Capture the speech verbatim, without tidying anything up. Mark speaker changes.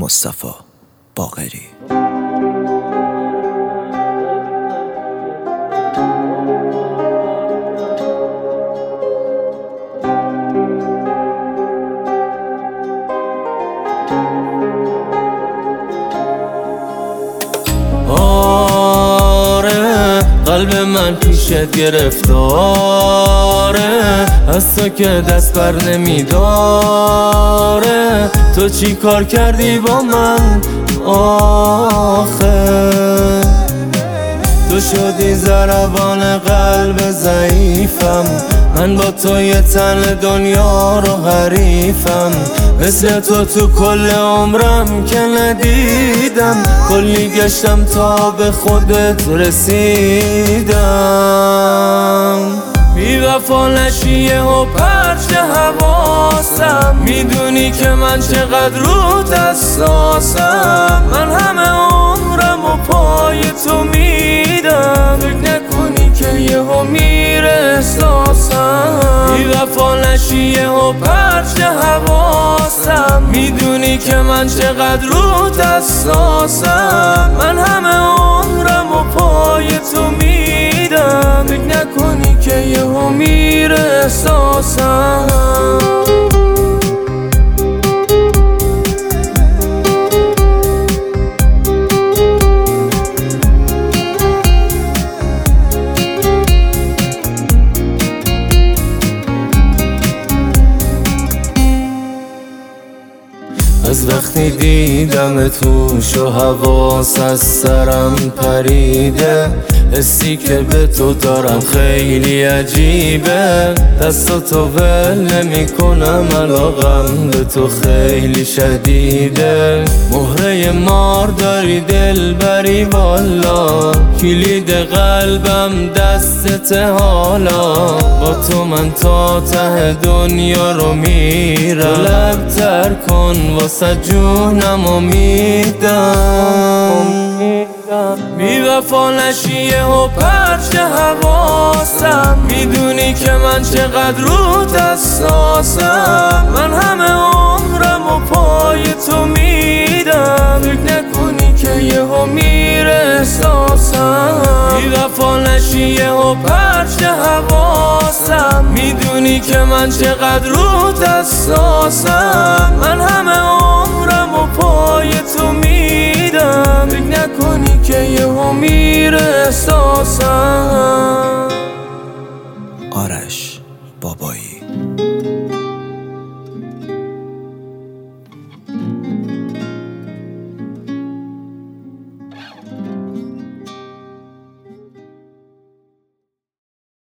Speaker 1: مصطفی باقری.
Speaker 2: قلب من پیشت گرفتاره، از تو که دست بر نمیداره. تو چی کار کردی با من آخه؟ تو شدی ضربان قلب ضعیفم، من با تو یه تن دنیا رو حریفم. مثل تو تو کل عمرم که ندیدم، کلی گشتم تا به خودت رسیدم. بی وفا نشیه و پرچ حواسم، میدونی که من چقدر رود حساسم. من همه عمرم و پای تو میدم، فکر نکنی که یهو میره احساسم. بی وفا نشیه و پرچ حواسم، میدونی که من چقدر رود حساسم. من همه عمرم و پای تو میدم، فکر نکنی که یهو میره احساسم. از وقتی دیدم توش و حواس از سرم پریده، حسی که به تو دارم خیلی عجیبه. دست تو ول نمی کنم، علاقم به تو خیلی شدیده. مهره مار داری دل بری والا، کلید قلبم دستت حالا. با تو من تا ته دنیا رو میرم، لب تر کن واسه جونم و میدم. بی وفا نشیه و پرچ حواسم، میدونی که من چقدر رود حساسم. من همه عمرم و پای تو میدم، فکر نکنی که یهو میره احساسم. بی وفا نشیه و پرچ حواسم، میدونی که من چقدر رود حساسم. من